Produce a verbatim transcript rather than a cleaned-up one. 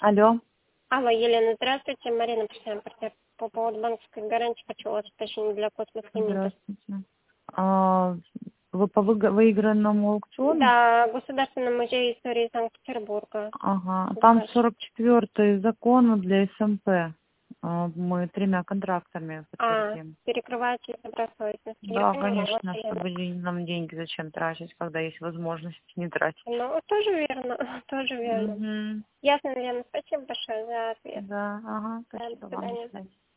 Алло. Алло, Елена, здравствуйте. Марина, постоянный партнер. По поводу банковской гарантии хочу у вас уточнить для космос-лимита. Здравствуйте. А, вы по выго- выигранному аукциону? Да, Государственный музей истории Санкт-Петербурга. Ага. Там сорок четвёртый закон для СМП. А, Мы тремя контрактами А, подтвердим. перекрываете и забрасываете. Да, конечно, чтобы нам деньги зачем тратить, когда есть возможность не тратить. Ну, тоже верно, тоже верно. Угу. Ясно, Елена, спасибо большое за ответ. Да, ага, Да, спасибо до вам. До свидания. свидания.